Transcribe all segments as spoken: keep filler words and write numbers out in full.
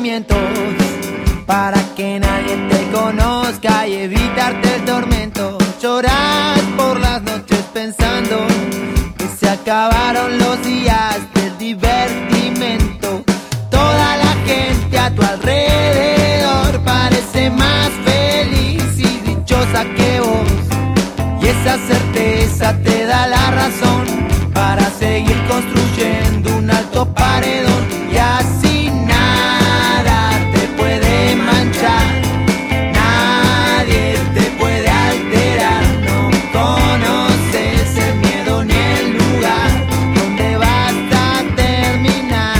sentimientos para que nadie te conozca y evitarte el tormento. Llorar por las noches pensando que se acabaron los días del divertimento. Toda la gente a tu alrededor parece más feliz y dichosa que vos, y esa certeza te da la razón para seguir construyendo un alto paredón. Y así nada te puede manchar, nadie te puede alterar. No conoces el miedo ni el lugar donde vas a terminar.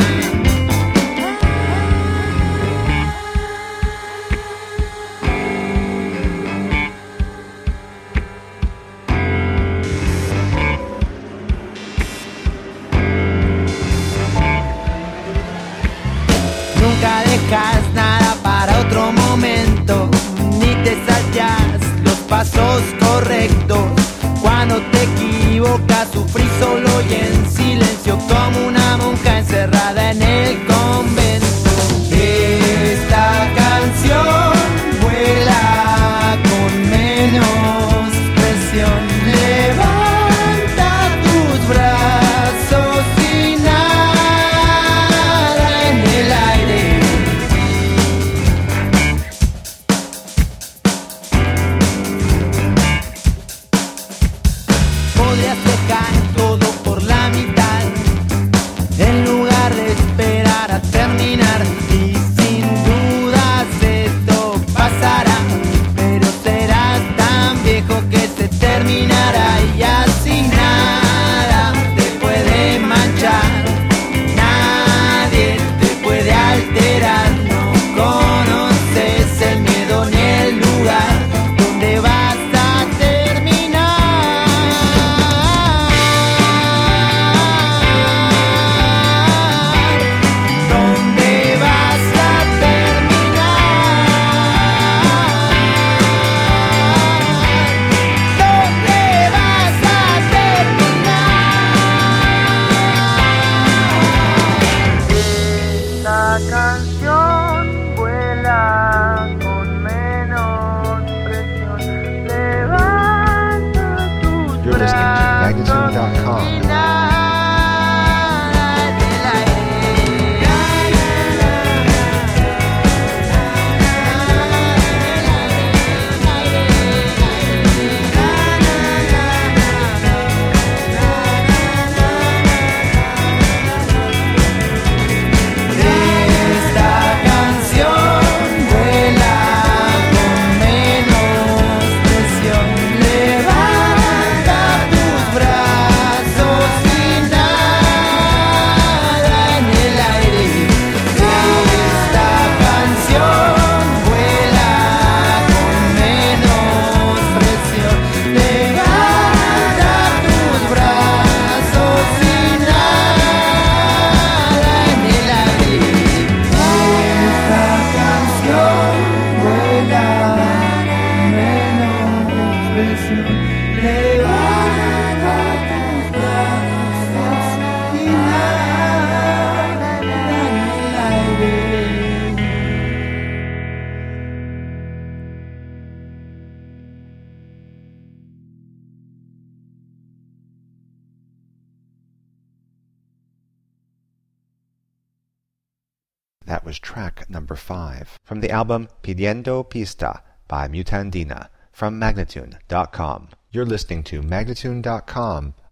Nunca dejas nada para otro momento, ni te saltas los pasos correctos. Cuando te equivocas sufrís solo y en silencio, como una monja encerrada en el convento. Esta canción vuela con menos presión. Levanta tus brazos y nada en el aire. Podrías dejar todo por la mitad en lugar de esperar a terminar, y sin dudas esto pasará, pero serás tan viejo que se terminará. Y así nada te puede manchar, nadie te puede alterar. No conoces el miedo ni el lugar donde vas a terminar. ¿Dónde vas a terminar? ¿Dónde vas a terminar? La canción vuela con menos presión. Levanta tus You're listening to Magnitude dot com. y nada en el Esta canción vuela con menos presión. Levanta tus brazos y nada en el aire. Esta canción vuela con menos presión. Levanta tus brazos y nada en el aire. Esta canción vuela con menos presión. Levanta tus brazos y nada en el aire. That was track number five from the album Pidiendo Pista by Mutandina from Magnitude dot com. You're listening to Magnitude dot com,